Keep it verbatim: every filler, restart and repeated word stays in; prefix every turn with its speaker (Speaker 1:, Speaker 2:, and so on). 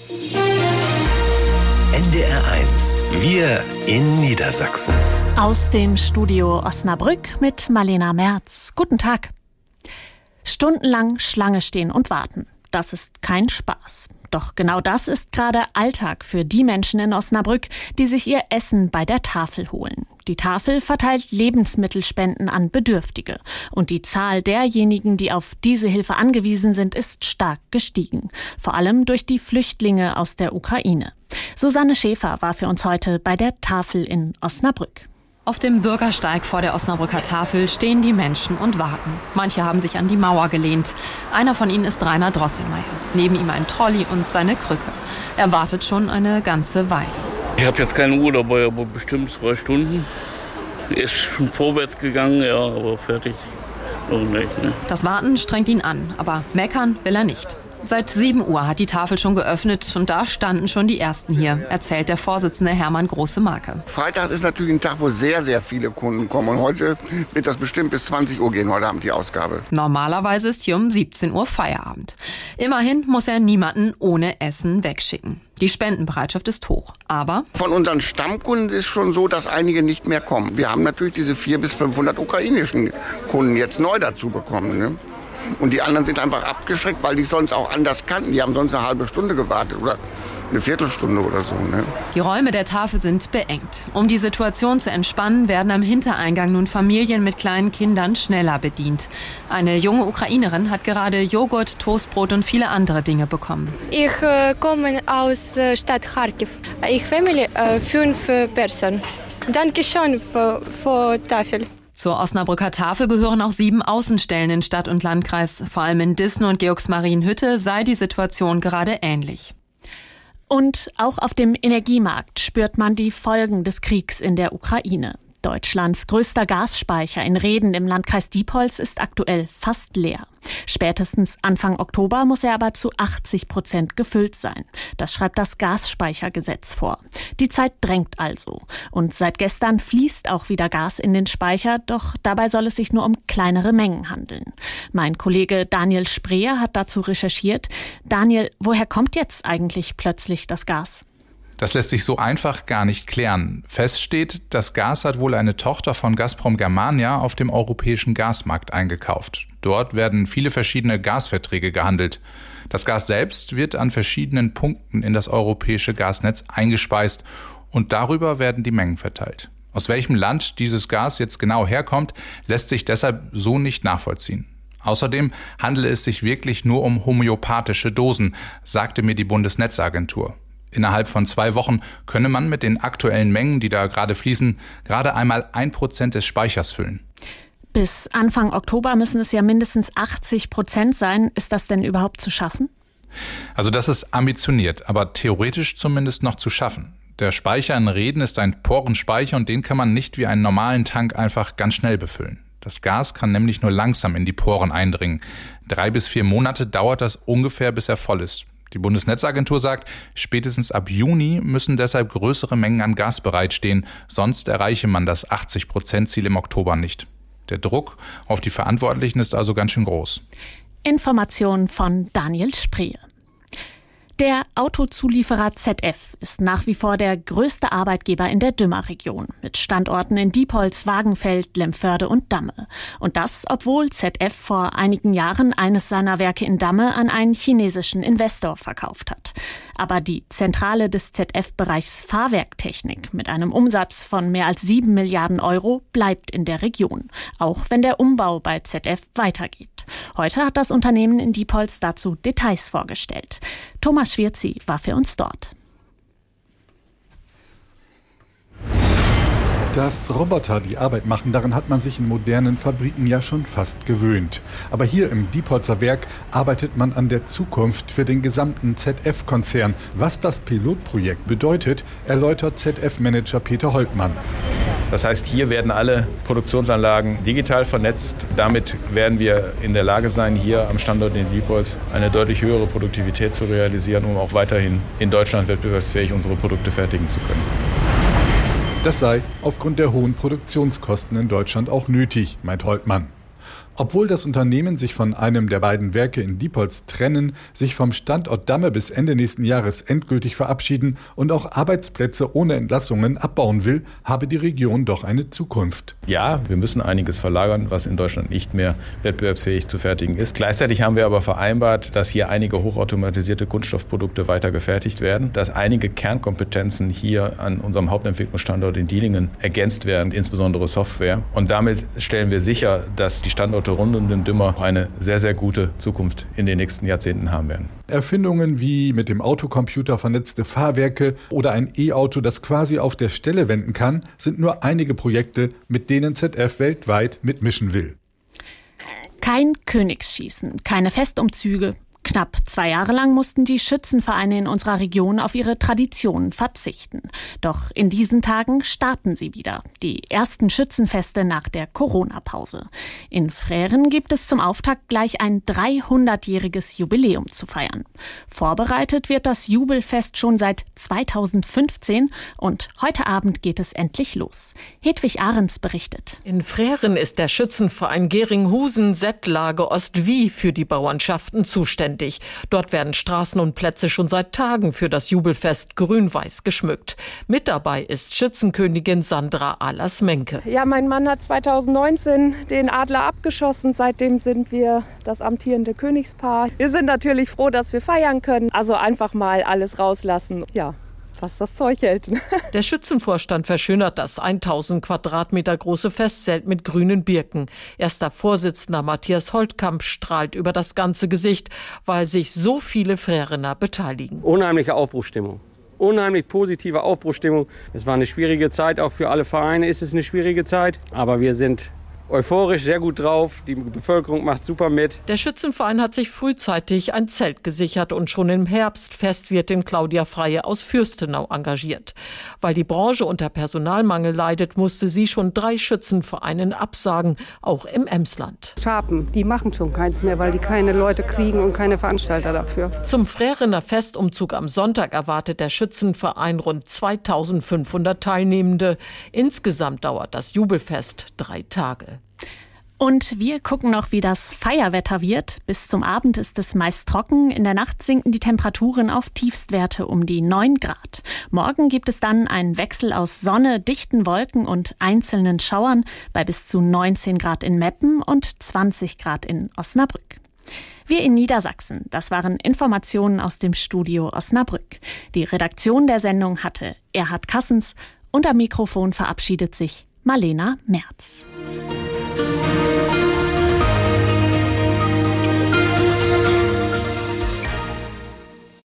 Speaker 1: N D R eins. Wir in Niedersachsen.
Speaker 2: Aus dem Studio Osnabrück mit Marlena Merz. Guten Tag. Stundenlang Schlange stehen und warten. Das ist kein Spaß. Doch genau das ist gerade Alltag für die Menschen in Osnabrück, die sich ihr Essen bei der Tafel holen. Die Tafel verteilt Lebensmittelspenden an Bedürftige. Und die Zahl derjenigen, die auf diese Hilfe angewiesen sind, ist stark gestiegen. Vor allem durch die Flüchtlinge aus der Ukraine. Susanne Schäfer war für uns heute bei der Tafel in Osnabrück.
Speaker 3: Auf dem Bürgersteig vor der Osnabrücker Tafel stehen die Menschen und warten. Manche haben sich an die Mauer gelehnt. Einer von ihnen ist Rainer Drosselmeier. Neben ihm ein Trolley und seine Krücke. Er wartet schon eine ganze Weile.
Speaker 4: Ich habe jetzt keine Uhr dabei, aber bestimmt zwei Stunden. Ist schon vorwärts gegangen, ja, aber fertig noch nicht. Ne?
Speaker 3: Das Warten strengt ihn an, aber meckern will er nicht. Seit sieben Uhr hat die Tafel schon geöffnet und da standen schon die Ersten hier, erzählt der Vorsitzende Hermann Große-Marke.
Speaker 5: Freitag ist natürlich ein Tag, wo sehr, sehr viele Kunden kommen. Und heute wird das bestimmt bis zwanzig Uhr gehen, heute Abend die Ausgabe.
Speaker 3: Normalerweise ist hier um siebzehn Uhr Feierabend. Immerhin muss er niemanden ohne Essen wegschicken. Die Spendenbereitschaft ist hoch, aber...
Speaker 5: Von unseren Stammkunden ist schon so, dass einige nicht mehr kommen. Wir haben natürlich diese vierhundert bis fünfhundert ukrainischen Kunden jetzt neu dazu bekommen, ne? Und die anderen sind einfach abgeschreckt, weil die sonst auch anders kannten. Die haben sonst eine halbe Stunde gewartet oder eine Viertelstunde oder so. Ne?
Speaker 3: Die Räume der Tafel sind beengt. Um die Situation zu entspannen, werden am Hintereingang nun Familien mit kleinen Kindern schneller bedient. Eine junge Ukrainerin hat gerade Joghurt, Toastbrot und viele andere Dinge bekommen.
Speaker 6: Ich äh, komme aus äh, Stadt Kharkiv. Ich Familie äh, fünf äh, Personen. Danke schön für, für Tafel.
Speaker 3: Zur Osnabrücker Tafel gehören auch sieben Außenstellen in Stadt und Landkreis. Vor allem in Dissen und Georgsmarienhütte sei die Situation gerade ähnlich.
Speaker 2: Und auch auf dem Energiemarkt spürt man die Folgen des Kriegs in der Ukraine. Deutschlands größter Gasspeicher in Rheden im Landkreis Diepholz ist aktuell fast leer. Spätestens Anfang Oktober muss er aber zu achtzig Prozent gefüllt sein. Das schreibt das Gasspeichergesetz vor. Die Zeit drängt also. Und seit gestern fließt auch wieder Gas in den Speicher, doch dabei soll es sich nur um kleinere Mengen handeln. Mein Kollege Daniel Spreer hat dazu recherchiert. Daniel, woher kommt jetzt eigentlich plötzlich das Gas?
Speaker 7: Das lässt sich so einfach gar nicht klären. Fest steht, das Gas hat wohl eine Tochter von Gazprom Germania auf dem europäischen Gasmarkt eingekauft. Dort werden viele verschiedene Gasverträge gehandelt. Das Gas selbst wird an verschiedenen Punkten in das europäische Gasnetz eingespeist und darüber werden die Mengen verteilt. Aus welchem Land dieses Gas jetzt genau herkommt, lässt sich deshalb so nicht nachvollziehen. Außerdem handele es sich wirklich nur um homöopathische Dosen, sagte mir die Bundesnetzagentur. Innerhalb von zwei Wochen könne man mit den aktuellen Mengen, die da gerade fließen, gerade einmal ein Prozent des Speichers füllen.
Speaker 2: Bis Anfang Oktober müssen es ja mindestens achtzig Prozent sein. Ist das denn überhaupt zu schaffen?
Speaker 7: Also das ist ambitioniert, aber theoretisch zumindest noch zu schaffen. Der Speicher in Rheden ist ein Porenspeicher und den kann man nicht wie einen normalen Tank einfach ganz schnell befüllen. Das Gas kann nämlich nur langsam in die Poren eindringen. Drei bis vier Monate dauert das ungefähr, bis er voll ist. Die Bundesnetzagentur sagt, spätestens ab Juni müssen deshalb größere Mengen an Gas bereitstehen, sonst erreiche man das achtzig Prozent Ziel im Oktober nicht. Der Druck auf die Verantwortlichen ist also ganz schön groß.
Speaker 2: Information von Daniel Spreer. Der Autozulieferer Z F ist nach wie vor der größte Arbeitgeber in der Dümmer-Region mit Standorten in Diepholz, Wagenfeld, Lemförde und Damme. Und das, obwohl Z F vor einigen Jahren eines seiner Werke in Damme an einen chinesischen Investor verkauft hat. Aber die Zentrale des Z F-Bereichs Fahrwerktechnik mit einem Umsatz von mehr als sieben Milliarden Euro bleibt in der Region, auch wenn der Umbau bei Z F weitergeht. Heute hat das Unternehmen in Diepholz dazu Details vorgestellt. Thomas Schwirzi war für uns dort.
Speaker 8: Dass Roboter die Arbeit machen, daran hat man sich in modernen Fabriken ja schon fast gewöhnt. Aber hier im Diepholzer Werk arbeitet man an der Zukunft für den gesamten Z F-Konzern. Was das Pilotprojekt bedeutet, erläutert Z F-Manager Peter Holtmann.
Speaker 9: Das heißt, hier werden alle Produktionsanlagen digital vernetzt. Damit werden wir in der Lage sein, hier am Standort in Diepholz eine deutlich höhere Produktivität zu realisieren, um auch weiterhin in Deutschland wettbewerbsfähig unsere Produkte fertigen zu können.
Speaker 8: Das sei aufgrund der hohen Produktionskosten in Deutschland auch nötig, meint Holtmann. Obwohl das Unternehmen sich von einem der beiden Werke in Diepholz trennen, sich vom Standort Damme bis Ende nächsten Jahres endgültig verabschieden und auch Arbeitsplätze ohne Entlassungen abbauen will, habe die Region doch eine Zukunft.
Speaker 9: Ja, wir müssen einiges verlagern, was in Deutschland nicht mehr wettbewerbsfähig zu fertigen ist. Gleichzeitig haben wir aber vereinbart, dass hier einige hochautomatisierte Kunststoffprodukte weiter gefertigt werden, dass einige Kernkompetenzen hier an unserem Hauptentwicklungsstandort in Dielingen ergänzt werden, insbesondere Software. Und damit stellen wir sicher, dass die Standorte rund um den Dümmer eine sehr, sehr gute Zukunft in den nächsten Jahrzehnten haben werden.
Speaker 8: Erfindungen wie mit dem Autocomputer vernetzte Fahrwerke oder ein E-Auto, das quasi auf der Stelle wenden kann, sind nur einige Projekte, mit denen Z F weltweit mitmischen will.
Speaker 2: Kein Königsschießen, keine Festumzüge. Knapp zwei Jahre lang mussten die Schützenvereine in unserer Region auf ihre Traditionen verzichten. Doch in diesen Tagen starten sie wieder. Die ersten Schützenfeste nach der Corona-Pause. In Freren gibt es zum Auftakt gleich ein dreihundertjähriges Jubiläum zu feiern. Vorbereitet wird das Jubelfest schon seit zweitausendfünfzehn und heute Abend geht es endlich los. Hedwig Ahrens berichtet.
Speaker 10: In Freren ist der Schützenverein Geringhausen-Settlage-Ostwie für die Bauernschaften zuständig. Dort werden Straßen und Plätze schon seit Tagen für das Jubelfest grün-weiß geschmückt. Mit dabei ist Schützenkönigin Sandra Ahlers-Menke.
Speaker 11: Ja, mein Mann hat zweitausendneunzehn den Adler abgeschossen. Seitdem sind wir das amtierende Königspaar. Wir sind natürlich froh, dass wir feiern können. Also einfach mal alles rauslassen. Ja. Was das Zeug hält.
Speaker 10: Der Schützenvorstand verschönert das tausend Quadratmeter große Festzelt mit grünen Birken. Erster Vorsitzender Matthias Holtkamp strahlt über das ganze Gesicht, weil sich so viele Frärener beteiligen.
Speaker 12: Unheimliche Aufbruchsstimmung. Unheimlich positive Aufbruchsstimmung. Es war eine schwierige Zeit, auch für alle Vereine ist es eine schwierige Zeit. Aber wir sind euphorisch, sehr gut drauf. Die Bevölkerung macht super mit.
Speaker 10: Der Schützenverein hat sich frühzeitig ein Zelt gesichert und schon im Herbst Festwirtin Claudia Freie aus Fürstenau engagiert. Weil die Branche unter Personalmangel leidet, musste sie schon drei Schützenvereinen absagen, auch im Emsland.
Speaker 11: Schapen, die machen schon keins mehr, weil die keine Leute kriegen und keine Veranstalter dafür.
Speaker 10: Zum Frärener Festumzug am Sonntag erwartet der Schützenverein rund zweitausendfünfhundert Teilnehmende. Insgesamt dauert das Jubelfest drei Tage.
Speaker 2: Und wir gucken noch, wie das Feierwetter wird. Bis zum Abend ist es meist trocken. In der Nacht sinken die Temperaturen auf Tiefstwerte um die neun Grad. Morgen gibt es dann einen Wechsel aus Sonne, dichten Wolken und einzelnen Schauern bei bis zu neunzehn Grad in Meppen und zwanzig Grad in Osnabrück. Wir in Niedersachsen, das waren Informationen aus dem Studio Osnabrück. Die Redaktion der Sendung hatte Erhard Kassens und am Mikrofon verabschiedet sich Marlena Merz.